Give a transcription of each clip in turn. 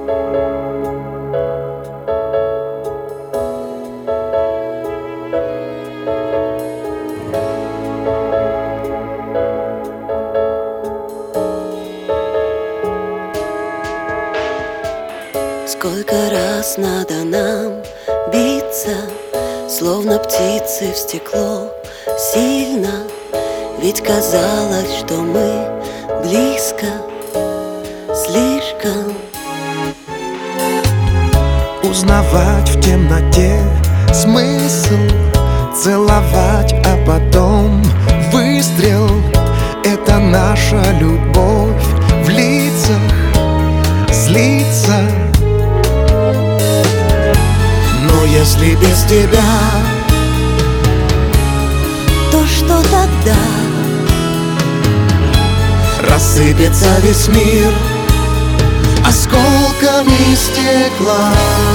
Сколько раз надо нам биться, словно птицы в стекло, сильно. Ведь казалось, что мы близко, слишком. Узнавать в темноте смысл, целовать, а потом выстрел. Это наша любовь в лицах злится. Но если без тебя, то что тогда? Рассыпется весь мир осколками стекла.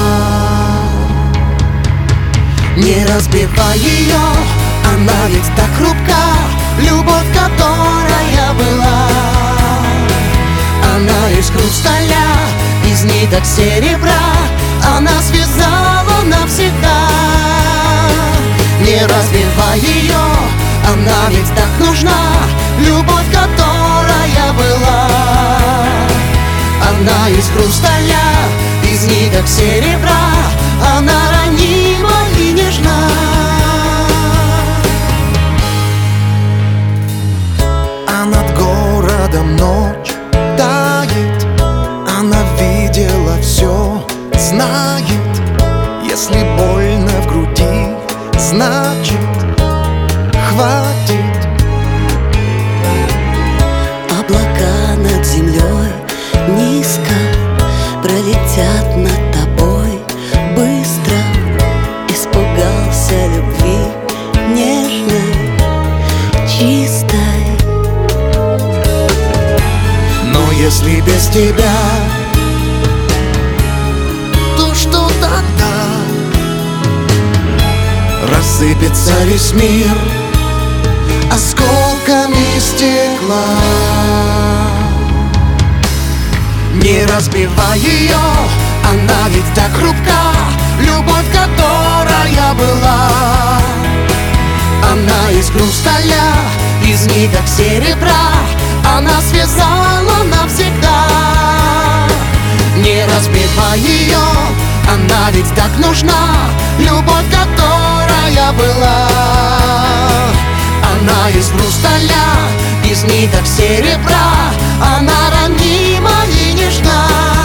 Не разбивай ее, она ведь так хрупка. Любовь, которая была, она из хрусталя, из ниток серебра. Она связала навсегда. Не разбивай ее, она ведь так нужна. Любовь, которая была, она из хрусталя, из ниток серебра. Она ранима и нежна. А над городом ночь тает. Она видела все, знает. Если больно в груди, значит хватит. Облака над землей низко пролетят над тобой быстро. Испугался любви нежной, чистой. Но если без тебя, то что тогда? Рассыпется весь мир осколками стекла. Не разбивай ее, она ведь так хрупка. Любовь, которая была, она из хрусталя, из ниток серебра. Она связала навсегда. Не разбивай ее, она ведь так нужна. Любовь, которая была, она из хрусталя, из ниток серебра. Она ранима и нежна.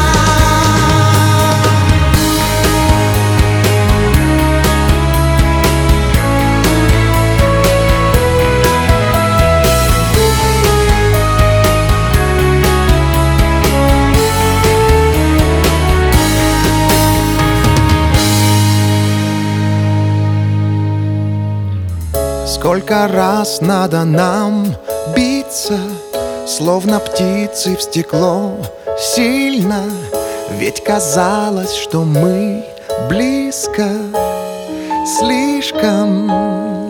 Сколько раз надо нам биться, словно птицы в стекло, сильно. Ведь казалось, что мы близко, слишком.